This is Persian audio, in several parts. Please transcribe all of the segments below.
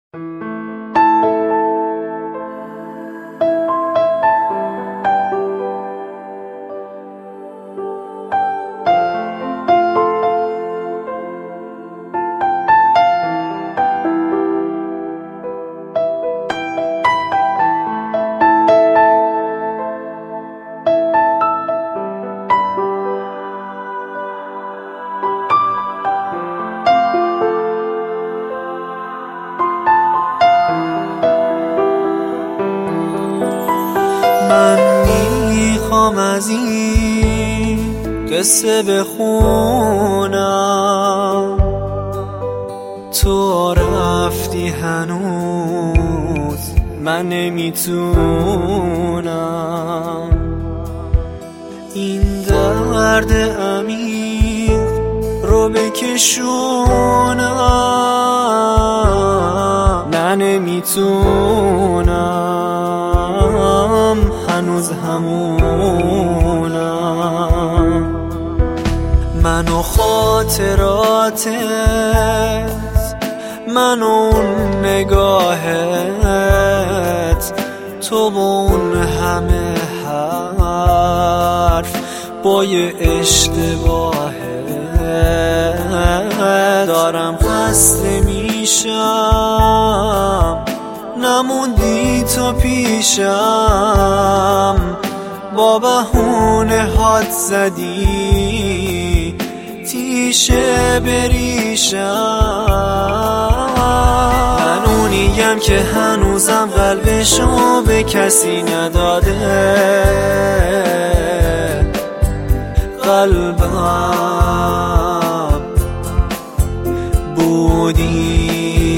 من میخوام از این قصه بخونم، تو رفتی هنوز من نمیتونم این درد عمیق رو بکشونم، نه نمیتونم هنوز همونم. من و خاطراتت، من و اون نگاهت، تو با اون همه حرف با یه اشتباهت دارم خسته میشم، نموندی تو پیشم، با بهونه هات زدی تیشه بریشم. من اونیم که هنوزم قلبشو به کسی نداده، قلبم بودی،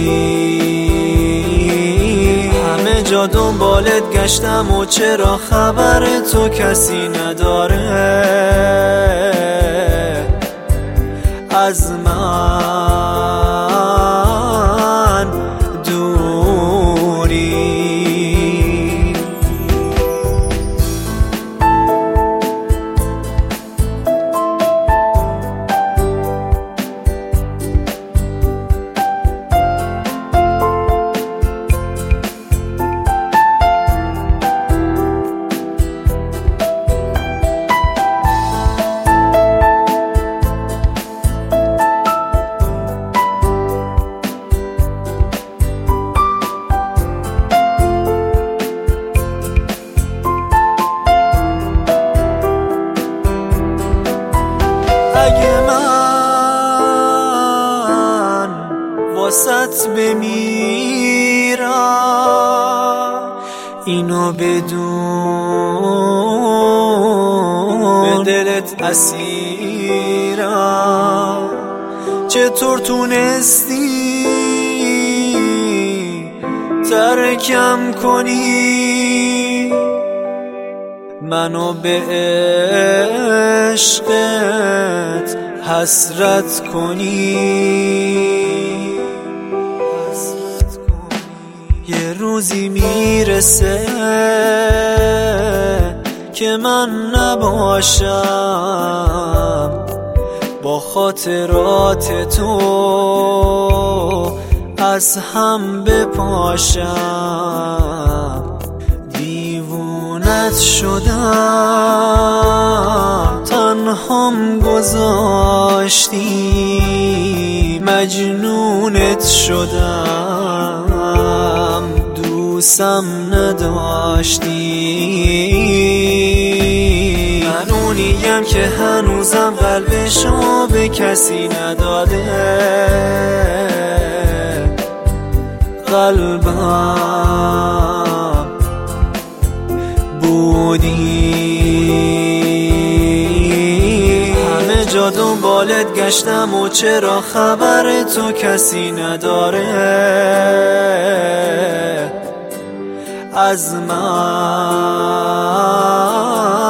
همه جا دنبالت گشتم و چرا خبر تو کسی نداره، از من دوری. اگه من واسط بمیرم اینو بدون، به دلت اسیرم، چطور تونستی ترکم کنی، منو به عشقت حسرت کنی. یه روزی میرسه که من نباشم، با خاطرات تو از هم بپاشم، دیوونت شدم، تنهام گذاشتی، مجنونت شدم، دوستم نداشتی. من اونیم که هنوزم قلبشو به کسی نداده، قلبم بودی، همه جا دنبالت گشتم و چرا خبر تو کسی نداره، از من